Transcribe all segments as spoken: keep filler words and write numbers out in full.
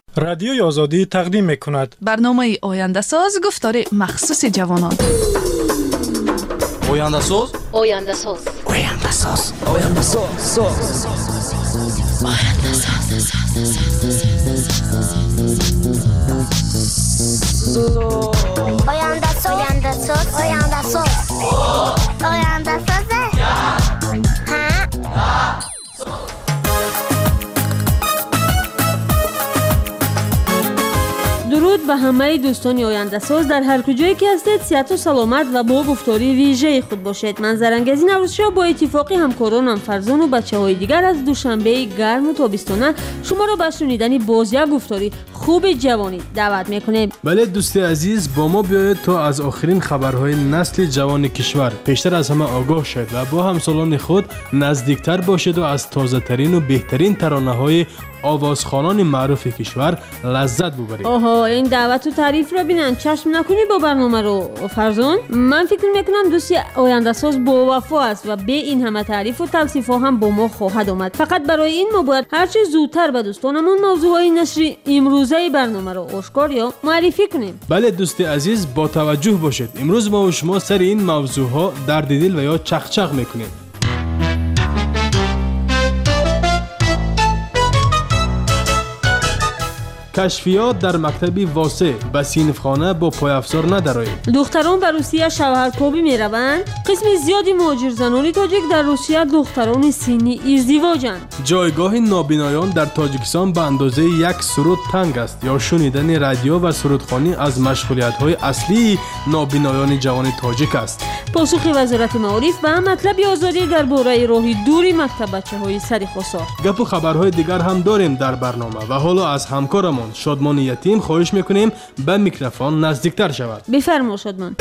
رادیوی آزادی تقدیم می‌کند برنامه آینده ساز گفتار مخصوص جوانان. آینده ساز آینده ساز آینده ساز آینده ساز آینده ساز آینده ساز آینده ساز آینده ساز آینده ساز درود به همه دوستان آینده ساز در هر کجایی که هستید. صحت و سلامت و با گفتاری ویژه خود باشید. من زرنگزی نوروزشاه با اتفاقی همکارانم فرزان و بچه‌های دیگر از دوشنبه گرم و تابستانه شما را به شنیدن باز یک گفتاری خوب جوانی دعوت میکنیم. بله دوستی عزیز، با ما بیایید تا از آخرین خبرهای نسل جوان کشور پیشتر از همه آگاه شد و با همسالان خود نزدیکتر باشید و از تازه ترین و بهترین ترانه های آوازخوانان معروف کشور لذت ببرید. آها، این دعوت و تعریف را بینن چشم نکنی با برنامه رو فرزان. من فکر میکنم دوستی آینده ساز با وفا است و به این همه تعریف و توصیف ها هم با ما خواهد آمد. فقط برای این ما باید هرچه زودتر به دوستانمون موضوع های نشری امروزه برنامه رو آشکار یا معرفی کنیم. بله دوستی عزیز، با توجه باشید. امروز ما و شما سر این موضوع ها درد دل و یا چخچخ میکنیم. کشفیات در مکتبی واسه به صنفخانه با پایافزار ندارید. دختران به روسیه شوهرکابی میروند. قسم زیادی مهاجر زنان تاجیک در روسیه دختران سنی ازدواجند. جایگاه نابینایان در تاجیکستان به اندازه یک سرود تنگ است. یا شنیدن رادیو و سرودخوانی از مشغولیت‌های اصلی نابینایان جوان تاجیک است. پاسخ وزارت معارف به مطلب آزادی درباره راهی دوری مکتب بچه‌های سرخواسار. گپ و خبرهای دیگر هم داریم در برنامه و حالا از همکارمون شادمان یتیم خواهش میکنیم به میکروفون نزدیکتر شود. بفرما شادمان.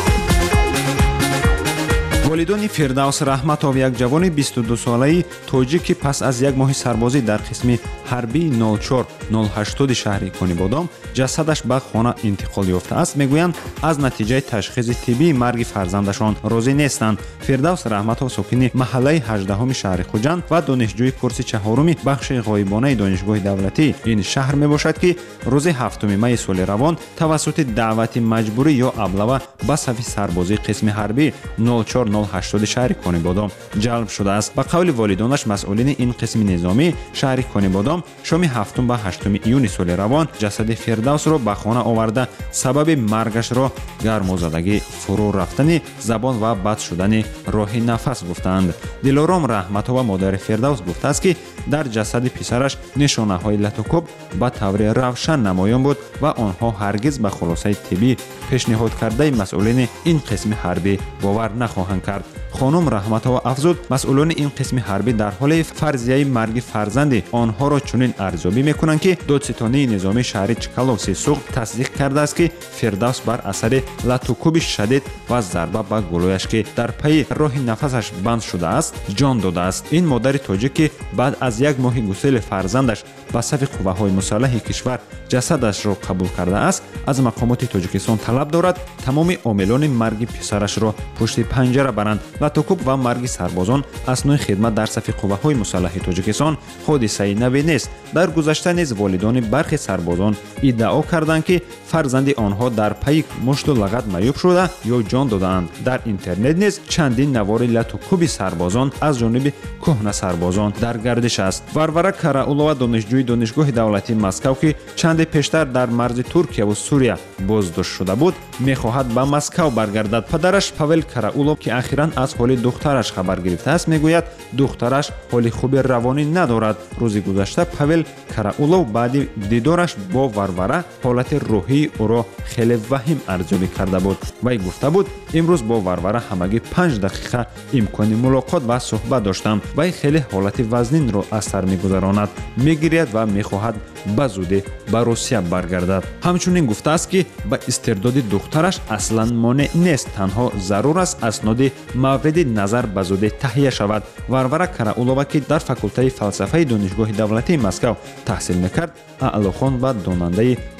والدان فردوس رحمتов یک جوان بیست و دو ساله تاجیک پس از یک ماه سربازی در قسم حربی نود و چهار نود و هشت شهر کنیبادام جسدش به خانه انتقال یافته است. میگویند از نتیجه تشخیص طبی مرگ فرزندشان راضی نیستند. فردوس رحمتov ساکن محله هجدهم شهر خوجند و دانشجوی کورس چهارم بخش غایبانه دانشگاه دولتی این شهر میباشد که روز هفتم می سال روان توسط دعوت مجبوری یا ابله به صف سربازی قسم حربی نود و چهار نود و هشت شهر کنیبادام جلب شده است. به قول والدانش مسئولین این قسم نظامی شهر کنیبادام شام هفتم و هشتم ایون سال روان جسد فردوس را به خانه آورده سبب مرگش را گرمازدگی، فرو رفتن زبان و بد شدن راه نفس گفتند. دلارام رحمتov و مادر فردوس گفته است که در جسد پسرش نشانه های لطوکوب به طور روشن نمایان بود و آنها هرگز به خلاصه طبی پیشنهاد کرده مسئولین این قسم حربی باور نخواهند کرد. خانم رحمتov افزود مسئولان این قسم حربی در حال فرضیه مرگ فرزند آنها را چنین ارزیابی میکنند که دادستانی نظامی شهر چکالوف سیسوق تصدیق کرده است که فردوس بر اثر لطوکوب شدید و ضربه به گلویش که در پی راه نفسش بند شده است جان داده است. این مادر تاجیک بعد از یک ماه گسیل فرزندش به صف قوه‌های مسلح کشور جسدش را قبول کرده است از مقامات تاجیکستان طلب دارد تمام عاملان مرگ پسرش را پشت پنجره برند. لطوکوب و مرگ سربازان اثنای خدمت در صف قوه‌های مسلح تاجیکستان حادثه نوی نیست. در گذشته نیز والدان برخی سربازان ادعا کردند که فرزند آنها در پی مشت و لغت معیوب شده یا جان دادند. در اینترنت نیز چندین نوار لطوکوب سربازان از جانب کهنه سربازان در گردش است. ورورا کراولова دانشجوی دانشگاه دولتی مسکو که چند پیشتر در مرز ترکیه و سوریه بازداشت شده بود میخواهد به مسکو برگردد. پدرش پاول کراولov که اخیراً از حال دخترش خبر گرفته است میگوید دخترش حال خوب روانی ندارد. روز گذشته پاول کراولov بعد دیدارش با ورورا حالت روحی او را خیلی وحیم ارزیابی کرده بود. وی گفته بود امروز با ورورا همگی پنج دقیقه امکان ملاقات و صحبت داشتم. وی خیلی حالت وزنین را از سر میگذراند، میگیرد و میخواهد به زودی به روسیه برگردد. همچنین گفته است که به استعداد دخترش اصلا مانع نیست، تنها ضرور است اسناد مورد نظر به زودی تهیه شود. ورورا کراولova که در فاکولته فلسفه دانشگاه دولتی مسکو تحصیل میکرد اعلاخوان و داننده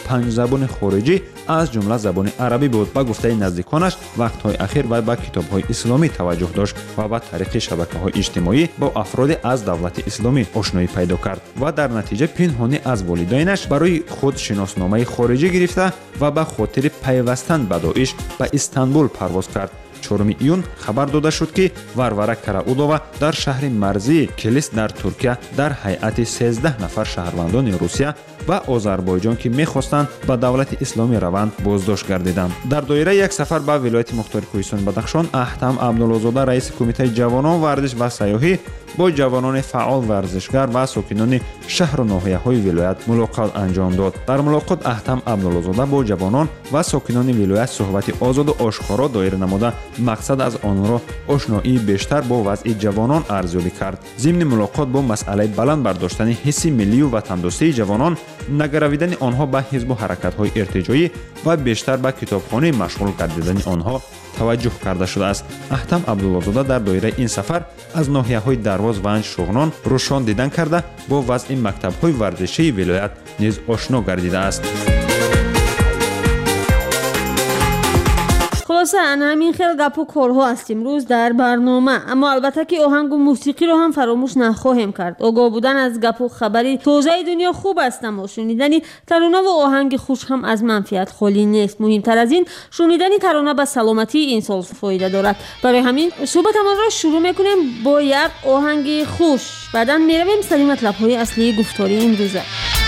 панҷ забони хориҷӣ аз ҷумла забони арабӣ буд. Ба гуфтаи наздиконаш вақтҳои ахир вай ба китобҳои исломӣ таваҷҷӯҳ дошт ва ба тариқи шабакаҳои иҷтимоӣ бо афроди аз давлати исломӣ ошноӣ пайдо кард ва дар натиҷа пинҳонӣ аз волидайнаш барои худ шиносномаи хориҷӣ гирифта ва ба хотири пайвастан ба доиш ба Истанбул парвоз кард. чорум июн хабар дода шуд ки Варвара Караулова дар шаҳри марзии Килис дар Туркия дар ҳайати сездаҳ нафар шаҳрвандони Русия ва Озарбойҷон ки мехостанд ба давлати исломӣ раванд боздошт гардиданд. Дар доираи як сафар ба вилояти Мухтори Кӯҳистони Бадахшон Аҳтам Абдуллозода раиси кумитаи ҷавонон варзиш ва сайёҳӣ бо ҷавонони фаъол варзишгар ва сокинони шаҳру ноҳияҳои вилоят мулоқот анҷом дод. Дар мулоқот Аҳтам Абдуллозода бо ҷавонон ва сокинони вилоят суҳбати озоду ошкоро доир намуда мақсад аз онро ошноии бештар бо вазъи ҷавонон арзёбӣ кард. зимни мулоқот бо масъалаи баланд бардоштани ҳисси миллию ватандӯстии ҷавонон, нагаравидани онҳо ба ҳизбу ҳаракатҳои иртиҷоӣ ва бештар ба китобхонӣ машғул гардидани онҳо таваҷҷӯҳ карда шудааст. Аҳтам Абдуллозода дар доираи ин сафар аз ноҳияҳои Дарвоз, Ванҷ, Шуғнон рӯшон дидан карда бо вазъи мактабҳои варзишии вилоят низ ошно гардидааст. خلاصه همین خیلی گپ و کارها است امروز در برنامه، اما البته که آهنگ و موسیقی رو هم فراموش نخواهیم کرد. آگاه بودن از گپ و خبری تازه دنیا خوب است، اما شنیدن ترانه و آهنگ خوش هم از منفعت خالی نیست. مهمتر از این شنیدن ترانه به سلامتی انسان فایده دارد. برای همین صحبتمان را شروع میکنیم با یک آهنگ خوش، بعدا میرویم سری مطلب‌های اصلی گفتاری امروزه.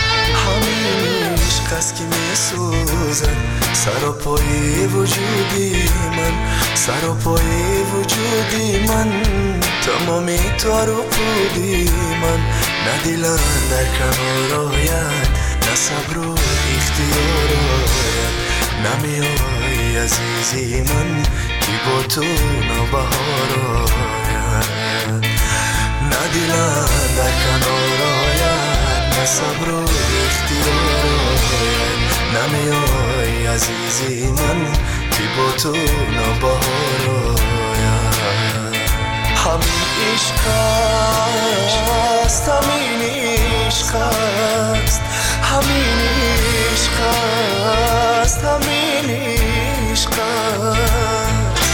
سراپای وجودی من، سراپای وجودی من، تمامی تو رو پودی من، نه دلم در کنار آید، نه صبر و اختیار آید، نمیای عزیزی من که با تو نوبهار آید، نه دلم در کنار آید، نه صبر و اختیار آید، نمیای عزیزی من که با تو نوبهار آید. همین عشق است، همین عشق است، همین عشق است، همین عشق است.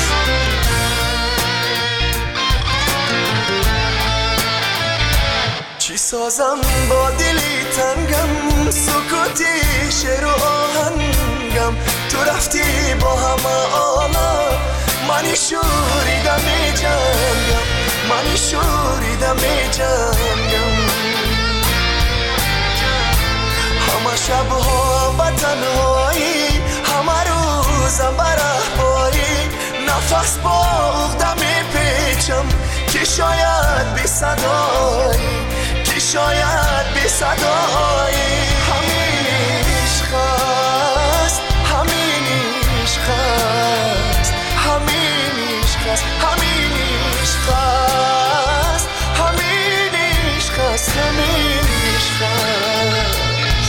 چی سازم با دلی تنگم، سکوتی شعر و آهنگم، تو رفتی با همه عالم، منی شوریدم می جنگم، منی شوریدم می جنگم، همه شبها به تنهایی، همه روزم به رهباری، نفس با عقده می پیچم که شاید بی صدایی، که شاید بی صدایی. همین عشق است، همین عشق است، همین عشق است، همین عشق است، همین عشق است، همین عشق است.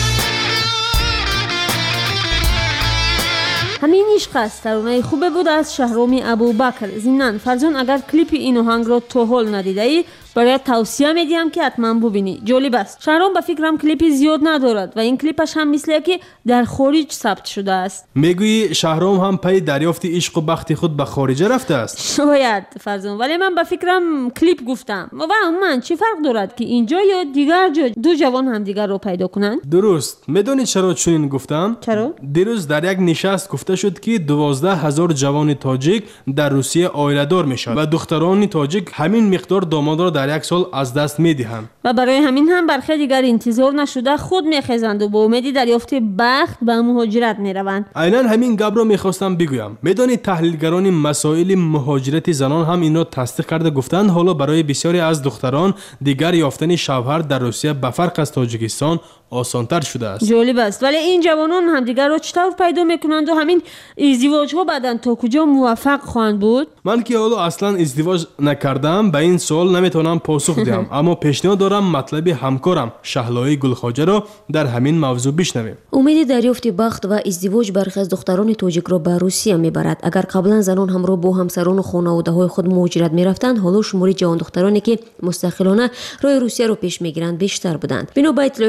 همین عشق است ترانه خوبه بود از شهرام ابوبکر. ضمناً فرزان اگر کلیپ این آهنگ رو تا حال ندیده ای برایت توصیه میدیم که حتما ببینی، جالب است. شهرام به فکرم کلیپی زیاد ندارد و این کلیپش هم مثل که در خارج ثبت شده است. میگویی شهرام هم پی دریافت عشق و بخت خود به خارج رفته است؟ شاید فرزان، ولی من به فکرم کلیپ گفتم. و من چه فرق دارد که اینجا یا دیگر جا دو جوان هم دیگر رو پیدا کنند؟ درست. میدونید چرا چنین گفتم؟ چرا؟ دیروز در یک نشست گفته شد که دوازده هزار جوان تاجیک در روسیه عائله‌دار میشد و دختران تاجیک همین مقدار داماد را در یک سال از دست میدهند و برای همین هم برخی دیگر انتظار نشده خود میخیزند و با امید دریافت بخت به مهاجرت میروند. عیناً همین گپ را میخواستم بگویم. میدانید تحلیلگران مسائل مهاجرت زنان هم این را تصدیق کرده گفتند حالا برای بسیاری از دختران دیگر یافتن شوهر در روسیه به فرق از تاجیکستان آسان‌تر شده است. جالب است. ولی این جوانان هم دیگر را چطور پیدا میکنند و همین ازدواج ها بعداً تا کجا موفق خواهند بود؟ من که حالا اصلا ازدواج نکردم به این سوال نمیتونم پاسخ دهم، اما پیشنهاد دارم مطلب همکارم شهلای گلخواجه را در همین موضوع بشنویم. امید دریافت بخت و ازدواج برخی از دختران تاجیک را به روسیه میبرد. اگر قبلا زنان همراه با همسران و خانواده های خود مهاجرت میرفتند، حالا شمار جوان دخترانی که مستقلانه راه روسیه را پیش میگیرند بیشتر بودند. بنا به اطلاع رسمی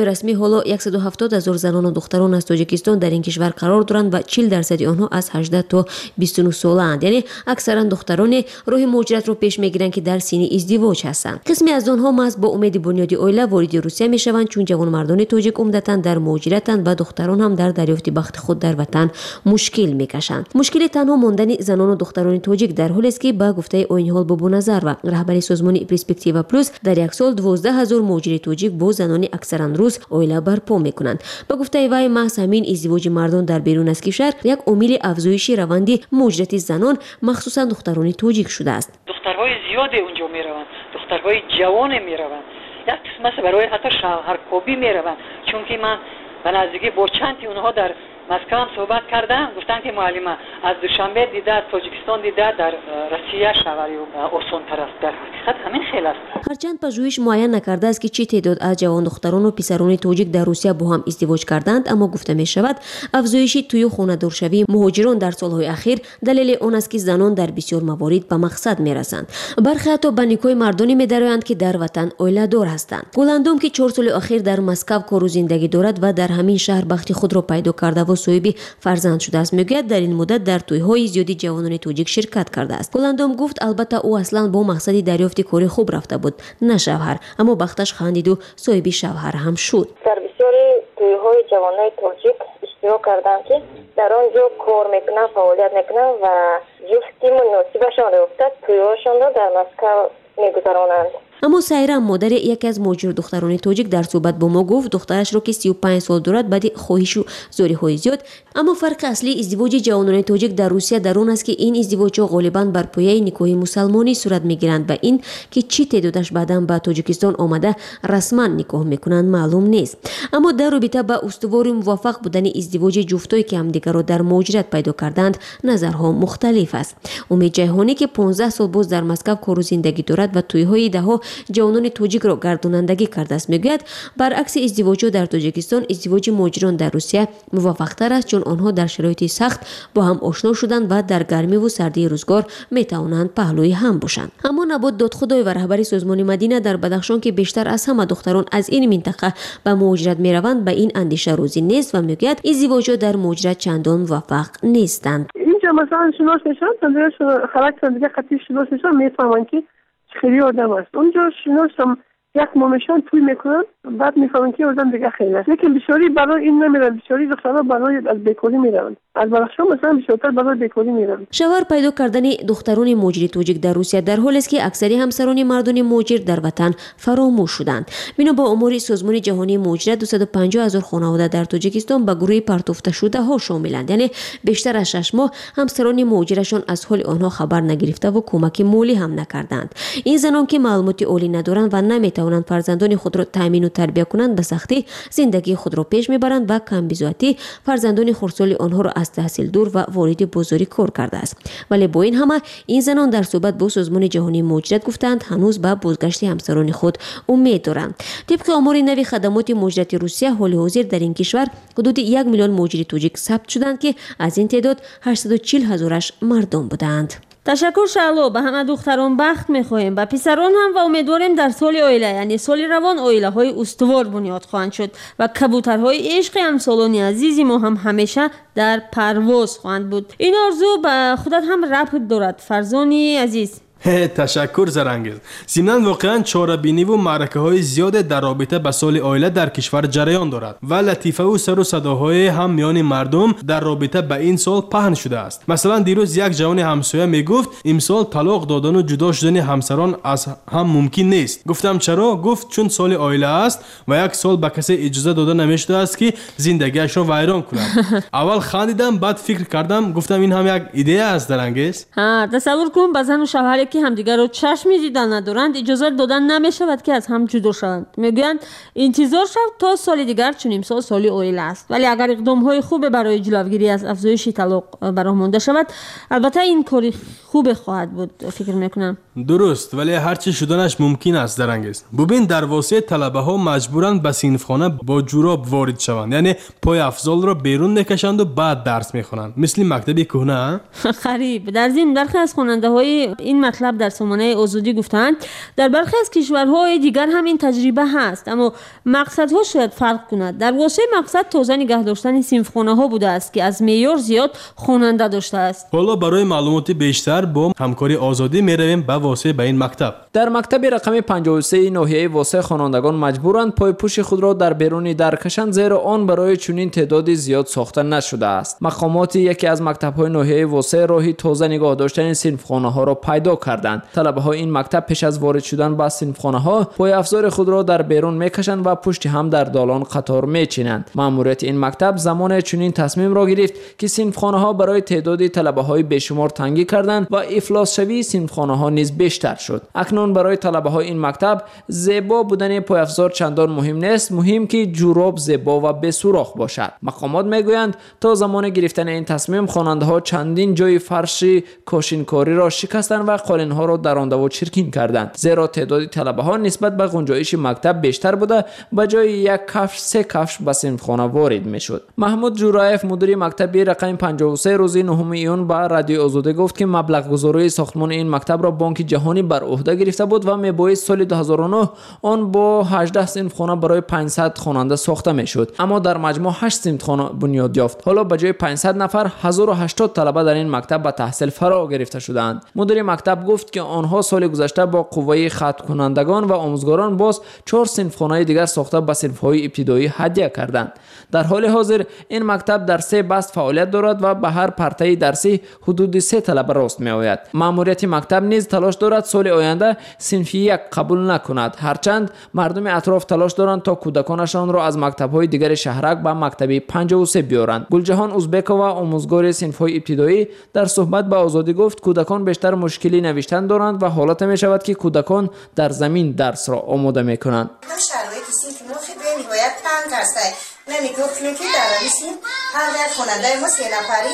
حالا صد و هفتاد هزار زنان و دختران از تاجیکستان در این کشور قرار دارند و چهل درصد آنها از هجده تا بیست و نه ساله‌اند. یعنی اکثرا دختران راه مهاجرت رو پیش میگیرند که در سن ازدواج هستند. قسمی از آنها محض با امید بنیاد عائله وارد روسیه میشوند، چون جوانمردان تاجیک عمدتاً در مهاجرتند و دختران هم در دریافت بخت خود در وطن مشکل میکشند. مشکل تنها ماندن زنان و دختران تاجیک در حالی است که با گفته عین حال بابو نظر و رهبر سازمان پرسپکتیو پلوس در یک سال دوازده هزار مهاجر تاجیک با زنان اکثرا روس عائله برپا میکنند. با گفته وی محض همین ازدواج مردان در بیرون از کشور یک عامل افزایش روند مهاجرت زنان مخصوصا دختران تاجیک شده است. دخترهای زیاد اونجا میروند، دخترهای جوان میروند، یک قسمت برای حتی شوهرکوبی میروند. چون که من به نزدیکی با چندی اونها در مسکو هم صحبت کردم، گفتن که معلمه از دوشنبه دیده از تاجیکستان دیده در روسیه شوهری آسان تر است. در حقیقت همین خیلی است. هرچند پژوهش معین نکرده است که چه تعداد از جوان دختران و پسران تاجیک در روسیه با هم ازدواج کردند، اما گفته می شود افزایش توی خانه دارشوی مهاجران در سالهای اخیر دلیل آن است که زنان در بسیار موارد به مقصد می رسند. برخی حتی به نیکای مردانی می درآیند که در وطن عائله دار هستند. گلندوم که چهار سال اخیر در مسکو کار و زندگی دارد و در همین شهر بخت خود را پیدا کرده و صاحب فرزند شده است، میگوید در این مدت در توی‌های زیادی جوانان تاجیک شرکت کرده است. گلندوم گفت البته او اصلا با مقصد دریافت کاری خوب رفته بود، نه شوهر، اما بختش خندید و صاحب شوهر هم شد. در بسیاری توی‌های جوانان تاجیک اشتراک کردم که در آنجا کار میکنن، فعالیت میکنن و جفتی مناسبشان را افتاد توی‌هاشان را در مسکو میگذرانند. اما سایرا مادر یکی از مهاجر دختران تاجیک در صحبت با ما گفت دخترش را که سی و پنج سال دارد بعد خواهش و زاری‌های زیاد. اما فرق اصلی ازدواج جوانان تاجیک در روسیه در آن است که این ازدواج‌ها غالباً بر پایه نکاح مسلمانی صورت می‌گیرند و این که چه تعدادش بعداً به تاجیکستان آمده رسما نکاح می‌کنند معلوم نیست. اما در رابطه با استوار موفق بودن ازدواج جفتایی که همدیگر را در مهاجرت پیدا کردند نظرها مختلف است. امید جهانی که پانزده سال باز در مسکو کار و زندگی دارد و توی‌های ده‌ها جوانان تاجیک را گردانندگی کرده است، میگوید برعکس ازدواج‌ها در تاجیکستان ازدواج مهاجران در روسیه موفق‌تر است، چون آنها در شرایط سخت با هم آشنا شدند و در گرمی و سردی روزگار میتوانند پهلوی هم باشند. اما نبات دادخدای و رهبر سازمان مدینه در بدخشان که بیشتر از همه دختران از این منطقه به مهاجرت میروند به این اندیشه روزی نیست و میگوید ازدواج‌ها در مهاجرت چندان موفق نیستند. اینجا مثلا شناس میشن، تنظیمش خلاق دیگه خطی شناس میشن، میفهمن که خیلی آدم است. اونجا شناس هم یک مامشان توی میکنن، بعد میفهمن که آدم دیگه خیلی است. لیکن بسیاری برای این نمیرن، بسیاری دخترها برای از بیکاری میرن. از بدخشان مثلا بیشتر برای بیکاری میرن. شوهر پیدا کردن دختران مهاجر تاجیک در روسیه در حالی است که اکثری همسران مردان مهاجر در وطن فراموش شدند. بنا با آمار سازمان جهانی مهاجرت دویست و پنجاه هزار خانواده در تاجیکستان به گروه پرتافته شده ها شاملند، یعنی بیشتر از شش ماه همسران مهاجرشان از حال آنها خبر نگرفته و کمک مالی هم نکردند. این زنان که معلومات عالی ندارند و نمیتوانند فرزندان خود را تامین و تربیت کنند به سختی زندگی خود را پیش میبرند و کم بزاعتی فرزندان خردسال آنها را از تحصیل دور و وارد بازاری کار کرده است. ولی با این همه این زنان در صحبت با سازمان جهانی مهاجرت گفتند هنوز به بازگشت همسران خود امید دارند. طبق آمار نوی خدمات مهاجرت روسیه حال حاضر در این کشور حدود یک میلیون مهاجر تاجیک ثبت شدند که از این تعداد هشتصد و چهل هزارش مردم بودند. تشکر شعلو. به همه دختران بخت میخواهیم، به پسران هم، و امیدواریم در سال عائله یعنی سال روان عائله های استوار بنیاد خواهند شد و کبوترهای عشق همسالان عزیزی ما هم همیشه در پرواز خواهند بود. این آرزو به خودت هم ربط دارد فرزانی عزیز. تشکر زرنگیز. ضمناً واقعا چاره‌بینی و معرکه‌های زیاد در رابطه با سال عائله در کشور جریان دارد و لطیفه و سر و صداهای هم میان مردم در رابطه با این سال پهن شده است. مثلا دیروز یک جوان همسایه میگفت امسال طلاق دادن و جدا شدن همسران از هم ممکن نیست. گفتم چرا؟ گفت چون سال عائله است و یک سال به کسی اجازه داده نمیشده است که زندگیش را ویران کند. اول خندیدم، بعد فکر کردم، گفتم این هم یک ایده است درنگیز. ها تصور کن با زن و شوهر که همدیگر رو چشمی دیدن ندارند اجازه دادن نمیشود که از هم جدا شوند. میگویند انتظار شد تا سال دیگر چون امسال سال عائله است، ولی اگر اقدام های خوب برای جلوگیری از افزایش طلاق براه مانده شود البته این کاری خوب خواهد بود فکر میکنم. درست، ولی هرچی شدنش ممکن است درنگیز. ببین در واسه طلبه ها مجبورند به صنفخانه با جوراب وارد شوند، یعنی پای افضل را بیرون میکشند و بعد درس میخوانند، مثل مکتب کهنه. خریب. در ضمن برخی از خواننده های این مطلب مطلب در سامانه آزادی گفتند در برخی از کشورهای دیگر هم این تجربه هست، اما مقصدها شاید فرق کند. در واسه مقصد تازه نگه داشتن صنفخانه ها بوده است که از معیار زیاد خواننده داشته است. حالا برای معلومات بیشتر با همکاری آزادی میرویم به واسه به این مکتب. در مکتب رقم پنجاه و سه ناحیه واسه خوانندگان مجبورند پای پوش خود را در بیرون در کشند، زیرا آن برای چنین تعدادی زیاد ساخته نشده است. مقامات یکی از مکتب‌های ناحیه واسه راهی تازه نگاه داشتن صنفخانه‌ها را پیدا کردند. طلبه‌های این مکتب پیش از وارد شدن به صنفخانه‌ها پای افزار خود را در بیرون میکشند و پشت هم در دالان قطار میچینند. مأموریت این مکتب زمان چنین تصمیم را گرفت که صنفخانه‌ها برای تعدادی طلبه‌های بیشمار تنگی کردند و افلاس شوی صنفخانه‌ها نیز بیشتر شد. اکنون برای طلبه‌های این مکتب زیبا بودن پای افزار چندان مهم نیست، مهم که جوراب زیبا و به سوراخ باشد. مقامات میگویند تا زمان گرفتن این تصمیم خواننده‌ها چندین جای فرش کاشینکاری را شکستند و قالین‌ها را درانده و چرکین کردند، زیرا تعداد طلبه‌ها نسبت به گنجایش مکتب بیشتر بوده، به جای یک کفش سه کفش به صنفخانه وارد میشد. محمود جورایف مدیر مکتب رقم پنجاه و سه روز نهم ایون با رادیو آزادی گفت که مبلغ گذاری ساختمان این مکتب را بانک جهانی بر عهده گرفته بود و میبایست سال دو هزار و نه آن با هجده صنفخانه برای پانصد خواننده ساخته میشد، اما در مجموع هشت صنفخانه بنیاد یافت. حالا به جای پانصد نفر هزار و هشتاد طلبه در این مکتب به تحصیل فرا گرفته شدند. مدیر مکتب گفت که آنها سال گذشته با قوه خط کنندگان و آموزگاران باز چهار صنفخانه دیگر ساخته به صنف‌های ابتدایی هدیه کردند. در حال حاضر این مکتب در سه بست فعالیت دارد و به هر پرتای درسی حدود سه طلبه راست می آید. مأموریت مکتب نیز تلاش دارد سال آینده صنف یک قبول نکند، هرچند مردم اطراف تلاش دارند تا کودکانشان را از مکتب‌های دیگر شهرک به مکتب پنجاه و سه بیارند. گلجهان ازبکووا آموزگار صنف‌های ابتدایی در صحبت با آزادی گفت کودکان بیشتر مشکلی نوشتن دارند و حالت می شود که کودکان در زمین درس را آماده می کنند. شرایط صنف ما خیلی میباید تنگ است. نمیگفتیم که در رسیم هر یک خواننده ما سه نفری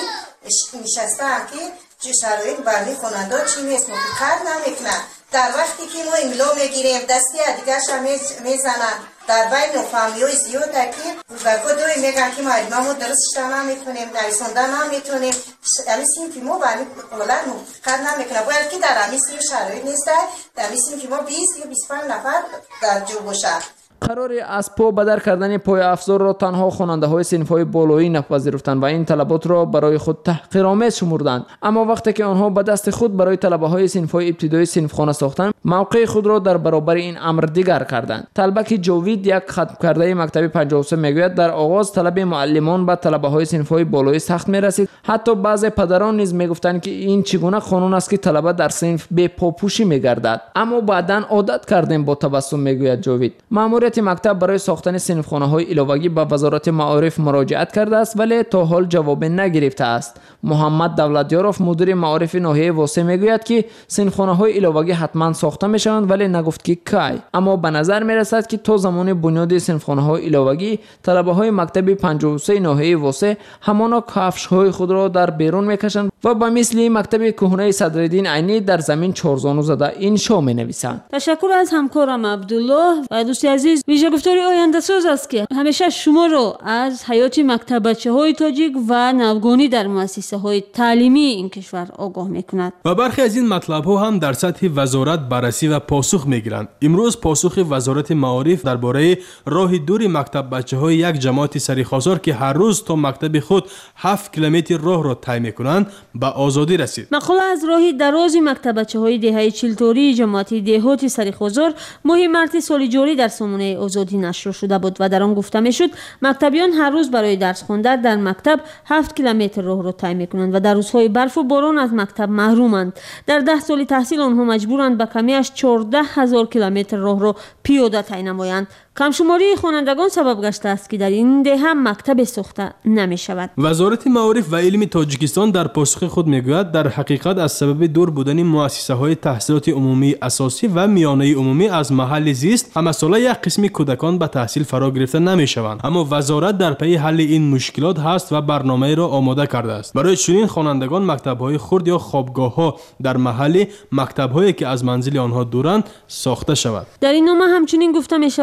نشستن که چه شرایط برای خواننده چی نیست مفکر نمیکنن. در وقتی که ما املا میگیریم دستی دیگرش هم میزنن، در بین فامیلای زیاده که بزرگا دوی میگن که ما ما درست شدن نمیتونیم، نویسندن نمیتونیم، امی صنفی ما برای اولاد مفکر نمیکنن. باید که در امی صنف شرایط نیست، در امی صنفی ما بیست یا بیست و پنج نفر در جو باشه. قرار از پا بدر کردن پای افزار را تنها خواننده های صنف های بالایی نپذیرفتند و این طلبات را برای خود تحقیرآمیز شمردند، اما وقتی که آنها به دست خود برای طلبه های صنف های ابتدایی صنفخانه ساختند موقع خود را در برابر این امر دیگر کردند. طلبک جاوید یک ختم کرده مکتب پنجاه و سه میگوید در آغاز طلب معلمان به طلبه های صنف های بالایی سخت میرسید، حتی بعضی پدران نیز میگفتند که این چگونه قانون است که طلبه در صنف بے پاپوشی میگردد، اما بعداً عادت کردیم با تبسم میگوید جاوید. مأموریت مکتب برای ساختن صنفخانه‌های علاوه‌ای به وزارت معارف مراجعت کرده است ولی تا حال جواب نگرفته است. محمد دولتیاروف مدیر معارف ناحیه واسه میگوید که صنفخانه‌های علاوه‌ای حتما ساخته میشوند ولی نگفت که کی، اما به نظر میرسد که تا زمان بنیاد صنفخانه‌های علاوه‌ای طلبه‌های مکتب پنجاه و سه ناحیه واسه همانا کفش‌های خود را در بیرون میکشند و به مثل مکتب کهنه صدرالدین عینی در زمین چهارزانو زده انشا مینویسند. تشکر از همکارم عبدالله و دوستی عزیز. ویژه گفتاری آینده ساز است که همیشه شما را از حیات مکتبچه های تاجیک و نوگانی در مؤسسه های تعلیمی این کشور آگاه می کند. و برخی از این مطلب ها هم در سطح وزارت بررسی و پاسخ می گیرند. امروز پاسخ وزارت معارف درباره راه دور مکتب بچه های یک جماعت سریخازار که هر روز تا مکتب خود هفت کیلومتر راه را طی می کنند به آزادی رسید. مقاله از راه دراز مکتب بچه های دهه چلتوری جماعت دهات سریخازار ماه مارس سال جاری در سامانه آزادی نشر شده بود و در آن گفته میشد مکتبیان هر روز برای درس خواندن در مکتب هفت کیلومتر راه را طی میکنند و در روزهای برف و باران از مکتب محرومند. در ده سال تحصیل آنها مجبورند به کمیش چهارده هزار کیلومتر راه را پیاده طی نمایند. کمشماری خوانندگان سبب گشته است که در این ده هم مکتب ساخته نمی شود. وزارت معارف و علم تاجیکستان در پاسخ خود میگوید در حقیقت از سبب دور بودن مؤسسه های تحصیلات عمومی اساسی و میانه عمومی از محل زیست همه ساله یک قسمی کودکان به تحصیل فرا گرفته نمی شوند، اما وزارت در پی حل این مشکلات هست و برنامه را آماده کرده است. برای چنین خوانندگان مکتب های خرد یا خوابگاه ها در محل مکتب هایی که از منزل آنها دورند ساخته شود. در این نامه همچنین گفته می شود با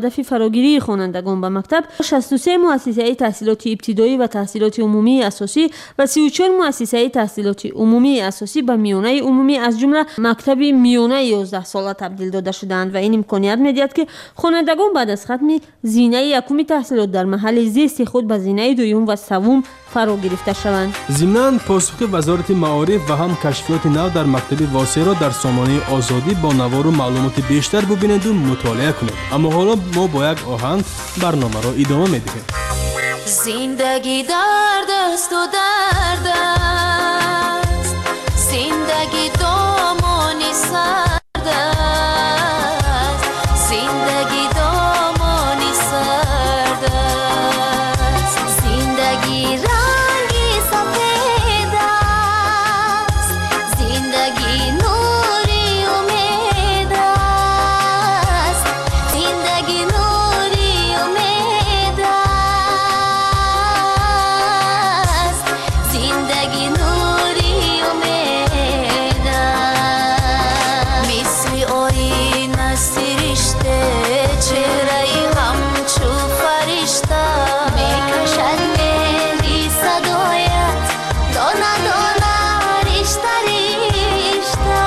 هدف فراگیری خوانندگان به مکتب شصت و سه مؤسسه تحصیلات ابتدایی و تحصیلات عمومی اساسی و سی و چهار مؤسسه تحصیلات عمومی اساسی به میانه عمومی از جمله مکتب میانه یازده ساله تبدیل داده شدند و این امکانیت میدهد که خوانندگان بعد از ختم زینه یکم تحصیلات در محل زیست خود به زینه دوم و سوم فرا گرفته شوند. ضمناً پاسخ وزارت معارف و هم کشفیات نو در مکتب واسع را در سامانه آزادی با نوار و معلومات بیشتر ببینید و مطالعه کنید. اما حالا ما با یک آهنگ برنامه را ادامه میدهیم. زندگی درد است و درد است، زندگی دامانی سرد است، زندگی دامانی سرد است، زندگی رنگی سفید است، زندگی نوری امید است، زندگی نوری امید است، زندگی نوری امید است. مثل آینه سرشته چهره همچو فرشته میکشد مهری صدایت دانه دانه رشته رشته.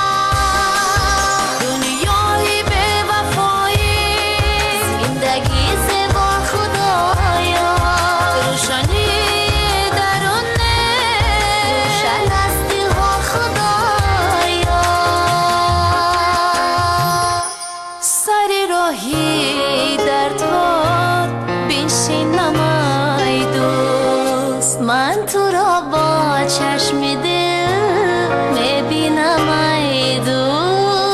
دنیای بی وفایی زندگی زیبا خدایا، روشنی درونه روشن از دلها خدایا. سر راهی در تو بنشینم ای دوست، من تو را با چشم دل میبینم ای دوست.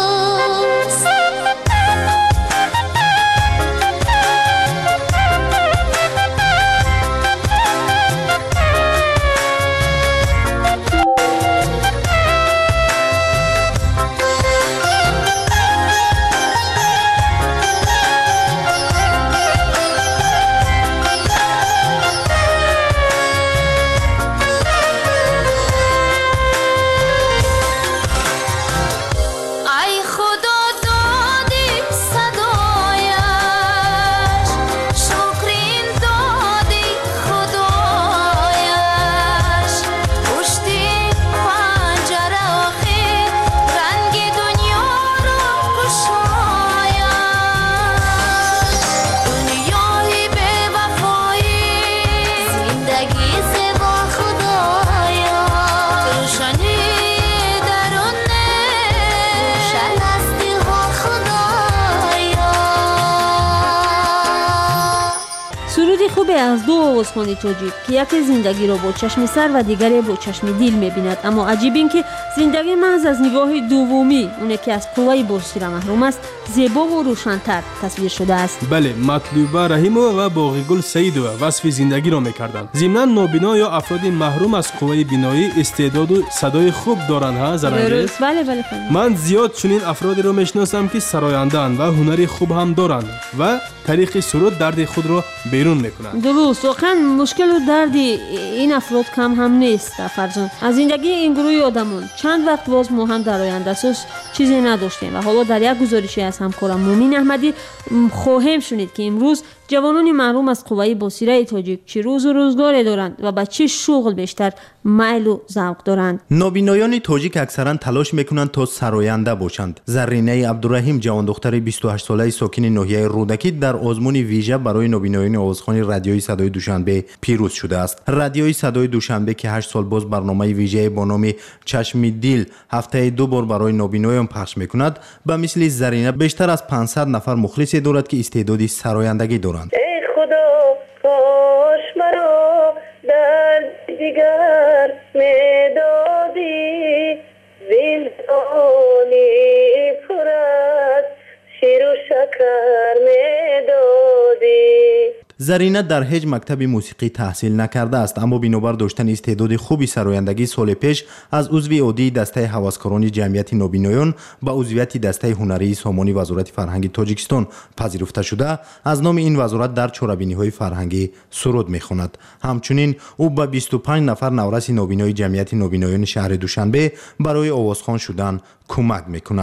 ای خدا دادی صدایش، شکرین دادی خدایش. پشتی پنجره آخر رنگ دنیا را گشایش. دنیای بی وفایی زندگی زیبا خدایا، روشنی درونه روشن از دلها خدایا. سرودی خوبی از دو آوازخوان تاجیک که یکی زندگی را با چشم سر و دیگری با چشم دل می‌بیند، اما عجیب این که زندگی محض از نگاه دومی، اون که از قوه بصیرت محروم است، زیبا و روشن‌تر تصویر شده است. بله، مطلوبه رحیمова و باقیگل سعیدova وصف زندگی را میکردند. ضمناً نابینا یا افراد محروم از قوه بینایی استعداد و صدای خوب دارند. ها زرنگیز؟ بله بله بله. من زیاد چنین افرادی را میشناسم که سراینده‌اند و هنری خوب هم دارند و طریق سرود درد خود را بیرون میکنند. درست، واقعا مشکل و درد این افراد کم هم نیست. فرزان از زندگی این گروه آدمان چند وقت باز ما هم در آینده اساس چیزی نداشتیم و حالا در یک گزارشی از همکارم مومین احمدی خواهیم شنید که امروز جوانان محروم از قوه بصیرت تاجیک چه روز و روزگاری دارند و به چه شغل بیشتر میل و ذوق دارند. نابینایان تاجیک اکثرا تلاش میکنند تا سراینده باشند. زرینه عبدالرحیم جوان دختر بیست و هشت ساله ساکن ناحیه رودکی در آزمون ویژه برای نابینایان آوازخوان رادیوی صدای دوشنبه پیروز شده است. رادیوی صدای دوشنبه که هشت سال باز برنامه ویژه با نام چشم دل هفته دو بار برای نابینایان پخش میکند، به مثل زرینه بیشتر از پانصد نفر مخلصی دارد که استعداد سرایندگی دارند. ای خدا کاش مرا در دیگر میدادی، زندانی پر از شیر و شکر میدادی. زرینه در هیچ مکتب موسیقی تحصیل نکرده است، اما بنابر داشتن استعداد خوبی سرایندگی سال پیش از عضو عادی دسته هواسکاران جمعیت نابینایان به عضویت دسته هنری سامانی وزارت فرهنگ تاجیکستان پذیرفته شده. از نام این وزارت در چاره‌بینی‌های فرهنگی سرود می‌خواند. همچنین او به بیست و پنج نفر نورس نابینای جمعیت نابینایان شهر دوشنبه برای آوازخوان شدن کمک می‌کند.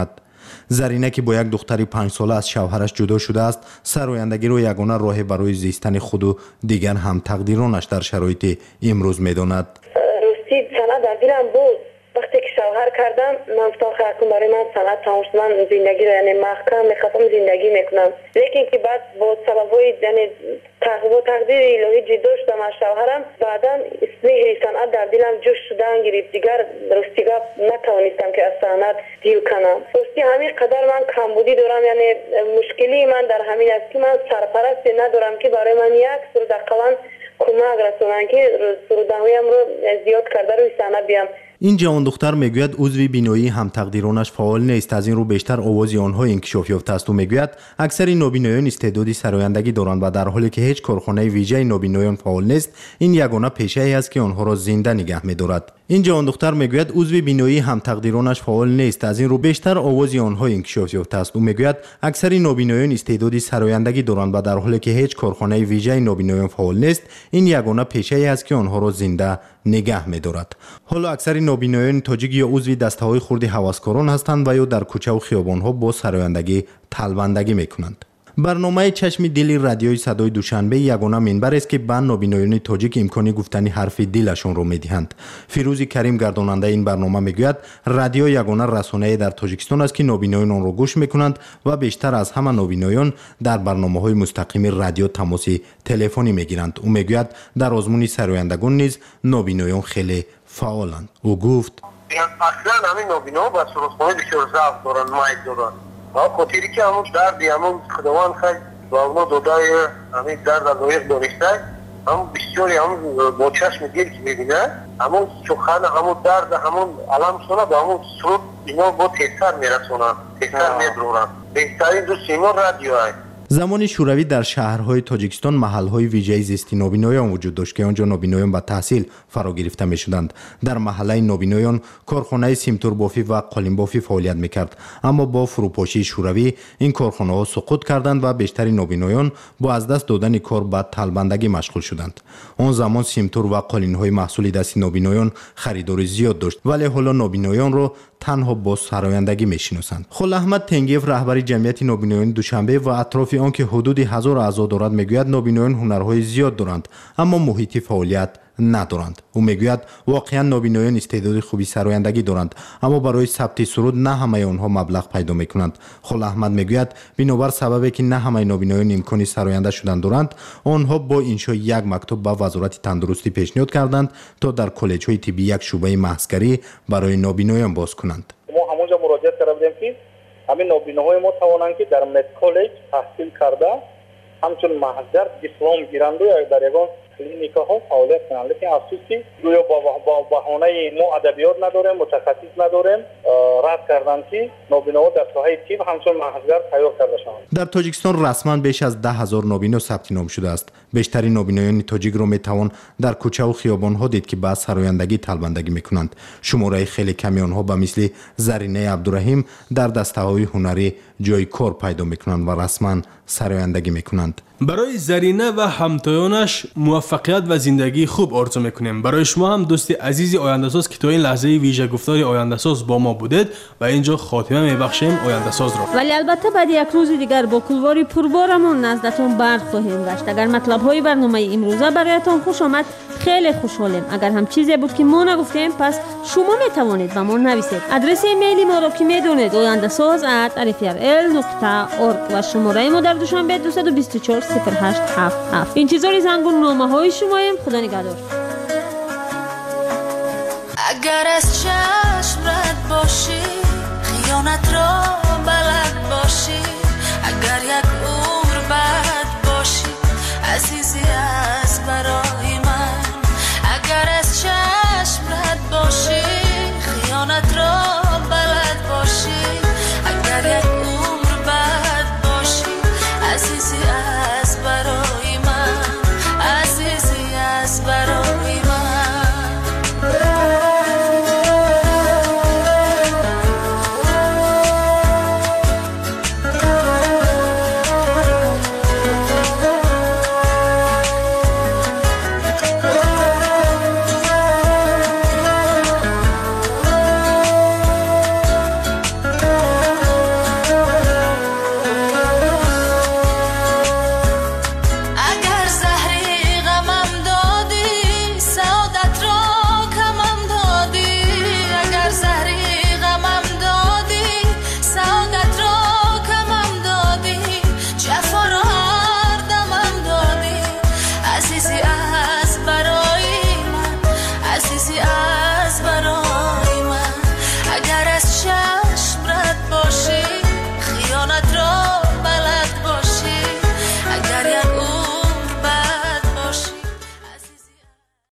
زرینه که با یک دختری پنج ساله از شوهرش جدا شده است، سرآیندگی را یگانه راه برای زیستن خود و دیگر هم تقدیرانش در شرایط امروز می‌داند. راستی سند در دلم بود. وقتی که شوهر کردم من فکر کردم برای من سند تمام شد، من زندگی رو یعنی محکم میخواستم زندگی میکنم، لیکن که بعد با سببای یعنی تقوا تقدیر الهی جدا شدم از شوهرم، بعدا سحر سند در دلم جوش شدن گرفت، دیگر راستی نتوانستم که از سند دیل کنم. راستی همین قدر من کمبودی دارم، یعنی مشکلی من در همین است که من سرپرستی ندارم که برای من یک سر دقیقاً کمک رسونن که سرودهایم رو زیاد کرده روی سند بیام. این جوان دختر میگوید عضو بینایی هم تقدیرانش فعال نیست، از این رو بیشتر آواز آنها انکشاف یافته است و میگوید اکثر نابینایان استعدادی سرآیندگی دارند و در حالی که هیچ کارخانه ویژه نابینایان فعال نیست، این یگانه پیشه‌ای است که آنها را زنده نگه می‌دارد. این جوان دختر میگوید عضو بینایی هم تقدیرانش فعال نیست، از این رو بیشتر آواز آنها انکشاف یافته است و میگوید اکثر نابینایان استعدادی سرآیندگی دارند و در حالی که هیچ کارخانه ویژه نابینایان فعال نیست، این یگانه پیشه‌ای است که آنها را زنده نگه می‌دارد. حالا اکثر نابینایان تاجیک یا عضو دسته‌های خرد هوسکاران هستند و یا در کوچه و خیابان‌ها با سرآیندگی طلبندگی می‌کنند. برنامه چشم دل رادیوی صدای دوشنبه یگانه منبر است که به نابینایان تاجیک امکانی گفتن حرف دلشون رو میدهند. فیروز کریم گرداننده این برنامه میگوید رادیو یگانه رسانه‌ای در تاجیکستان است که نابینایان آن را گوش میکنند و بیشتر از همه نابینایان در برنامه‌های مستقیم رادیو تماس تلفنی میگیرند. او میگوید در آزمون سرآیندگان نیز نابینایان خیلی فعالند. او گفت اصلا همین نابینا با سرخانه بسیار ضعف دارن، مایل دارن. ها خاطری که همون دردی همون خداوند خیلی با اونا دودای همین درد لایق دانسته، همون بسیاری همون با چشم دل که میبینه همون سخن همون درد همون علم سونه با همون سرود اینا با تیسر میرسونن، تیسر میدرونن. بهترین دو سیما رادیو های. زمان شوروی در شهرهای تاجیکستان محلهای ویژه زیستی نابینایان وجود داشت که آنجا نابینایان به تحصیل فرا گرفته می شدند. در محله نابینایان کارخانه سیمتور بافی و قالین بافی فعالیت میکرد، اما با فروپاشی شوروی این کارخانه ها سقوط کردند و بیشتر نابینایان با از دست دادن کار به طلبندگی مشغول شدند. آن زمان سیمتور و قالین های محصول دست نابینایان خریداری زیاد داشت، ولی حالا نابینایان را تنها با سرآیندگی میشناسند. خل احمد تنگیف رهبر جمعیت نابینایان دوشنبه و اطراف آن که حدود هزار اعضا دارد میگوید نابینایان هنرهای زیاد دارند اما محیط فعالیت ندارند. او میگوید واقعا نابینایان استعداد خوبی سرآیندگی دارند اما برای ثبت سرود نه همه آنها مبلغ پیدا میکنند. خل احمد میگوید بنابر سببی که نه همه نابینایان امکانی سرآینده شدن دارند، آنها با انشای یک مکتب به وزارت تندرستی پیشنهاد کردند تا در کالج‌های طبی یک شعبه محضگری برای نابینایان باز کنند. ما همونجا مراجعه کردیم که همین نابیناهای ما توانند که در مد کالج تحصیل کرده همچون محضر دیپلم گیرند و در یگان کلینیکا ها فعالیت کنند، لیکن افسوس که گویا با بهانه ما ادبیات نداریم، متخصص نداریم، رد کردند که نابیناها در ساحه طب همچون محضر تیار کرده شوند. در تاجیکستان رسما بیش از ده هزار نابینا ثبت نام شده است. بیشترین نابینایان تاجیک را میتوان در کوچه و خیابان ها دید که با سرآیندگی طلبندگی میکنند. شماره خیلی کمی آنها به مثل زرینه عبدالرحیم در دسته های هنری جای کار پیدا میکنند و رسما سرآیندگی میکنند. برای زرینه و همتایانش موفقیت و زندگی خوب آرزو میکنیم. برای شما هم دوست عزیز آینده ساز که تا این لحظه ویژه گفتار آینده ساز با ما بودید و اینجا خاتمه میبخشیم آینده ساز را. ولی البته بعد یک روز دیگر با کلواری پربارمون نزدتون برد خواهیم گشت. اگر مطلب های برنامه امروزه برایتان خوش آمد خیلی خوشحالیم. اگر هم چیزی بود که ما نگفتیم پس شما میتوانید به ما نویسید. آدرس ایمیلی ما را که میدونید آینده ساز ات الف ار ال نقطه اورگ و شماره ما در دوشنبه دو دو چهار صفر هشت هفت هفت. انتظار زنگون نامه های شماییم. خدا نگهدار. اگر از چشم رد باشی خیانت را بلد باشی، اگر یک عمر بد باشی عزیزی